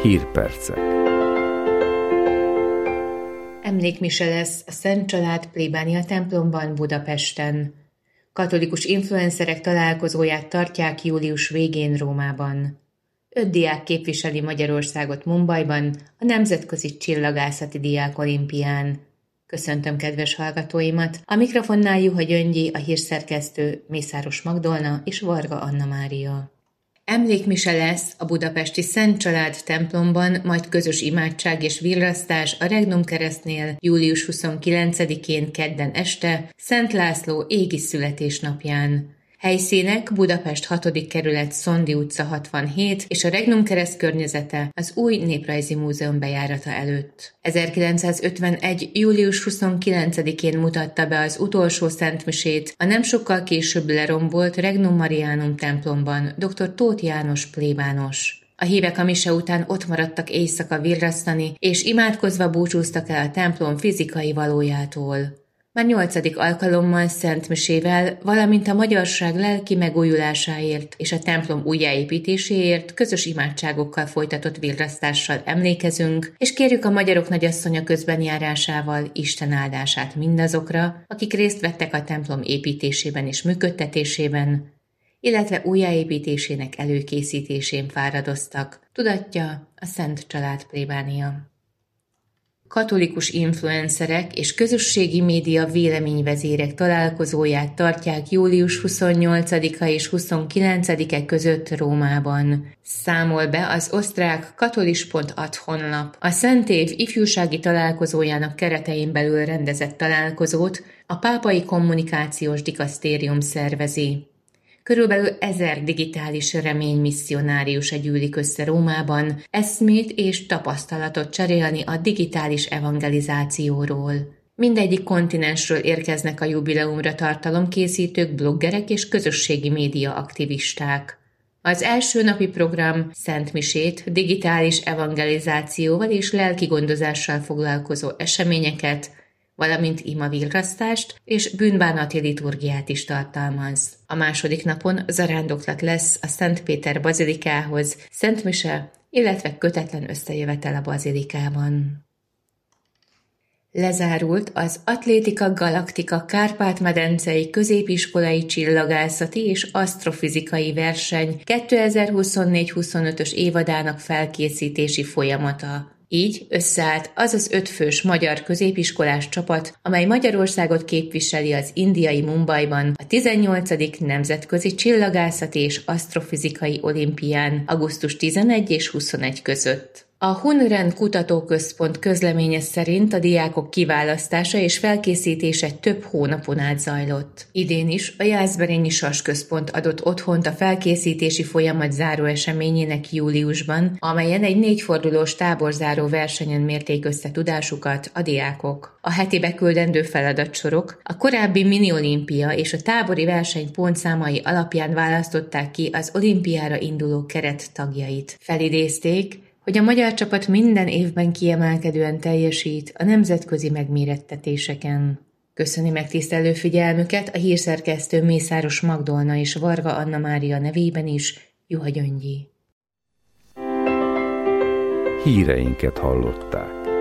Hírpercek. Emlékmise lesz a Szent Család plébánia templomban Budapesten. Katolikus influencerek találkozóját tartják július végén Rómában. 5 diák képviseli Magyarországot Mumbaiban a Nemzetközi Csillagászati Diákolimpián. Köszöntöm kedves hallgatóimat, a mikrofonnál Juha Gyöngyi, a hírszerkesztő Mészáros Magdolna és Varga Anna Mária. Emlékmise lesz a budapesti Szent Család templomban, majd közös imádság és virrasztás a Regnum Keresztnél július 29-én kedden este, Szent László égi születésnapján. Helyszínek Budapest 6. kerület Szondi utca 67 és a Regnum Kereszt környezete az új Néprajzi Múzeum bejárata előtt. 1951. július 29-én mutatta be az utolsó szentmisét a nem sokkal később lerombolt Regnum Marianum templomban dr. Tóth János plébános. A hívek a mise után ott maradtak éjszaka virrasztani, és imádkozva búcsúztak el a templom fizikai valójától. Már 8. alkalommal szentmisével, valamint a magyarság lelki megújulásáért és a templom újjáépítéséért közös imádságokkal folytatott virrasztással emlékezünk, és kérjük a Magyarok Nagyasszonya közbenjárásával Isten áldását mindazokra, akik részt vettek a templom építésében és működtetésében, illetve újjáépítésének előkészítésén fáradoztak, tudatja a Szent Család plébánia. Katolikus influencerek és közösségi média véleményvezérek találkozóját tartják július 28-a és 29-e között Rómában. Számol be az osztrák katolis.at honlap. A Szent Év ifjúsági találkozójának keretein belül rendezett találkozót a Pápai Kommunikációs Dikasztérium szervezi. Körülbelül 1000 digitális reménymisszionárius gyűlik össze Rómában, eszmét és tapasztalatot cserélni a digitális evangelizációról. Mindegyik kontinensről érkeznek a jubileumra tartalomkészítők, bloggerek és közösségi média aktivisták. Az első napi program szentmisét, digitális evangelizációval és lelki gondozással foglalkozó eseményeket, valamint imavirrasztást és bűnbánati liturgiát is tartalmaz. A második napon zarándoklat lesz a Szent Péter bazilikához, szentmise, illetve kötetlen összejövetel a bazilikában. Lezárult az Atlétika Galaktika Kárpát-medencei középiskolai csillagászati és asztrofizikai verseny 2024-25-ös évadának felkészítési folyamata. Így összeállt az az 5 fős magyar középiskolás csapat, amely Magyarországot képviseli az indiai Mumbaiban a 18. Nemzetközi Csillagászati és Asztrofizikai Olimpián augusztus 11 és 21 között. A Hunren Kutatóközpont közleménye szerint a diákok kiválasztása és felkészítése több hónapon át zajlott. Idén is a Jászberényi Sas Központ adott otthont a felkészítési folyamat záró eseményének júliusban, amelyen egy 4 fordulós táborzáró versenyen mérték össze tudásukat a diákok. A heti beküldendő feladatsorok a korábbi mini-olimpia és a tábori verseny pontszámai alapján választották ki az olimpiára induló keret tagjait. Felidézték, hogy a magyar csapat minden évben kiemelkedően teljesít a nemzetközi megmérettetéseken. Köszöni megtisztelő figyelmüket a hírszerkesztő Mészáros Magdolna és Varga Anna Mária nevében is, Juha Gyöngyi. Híreinket hallották.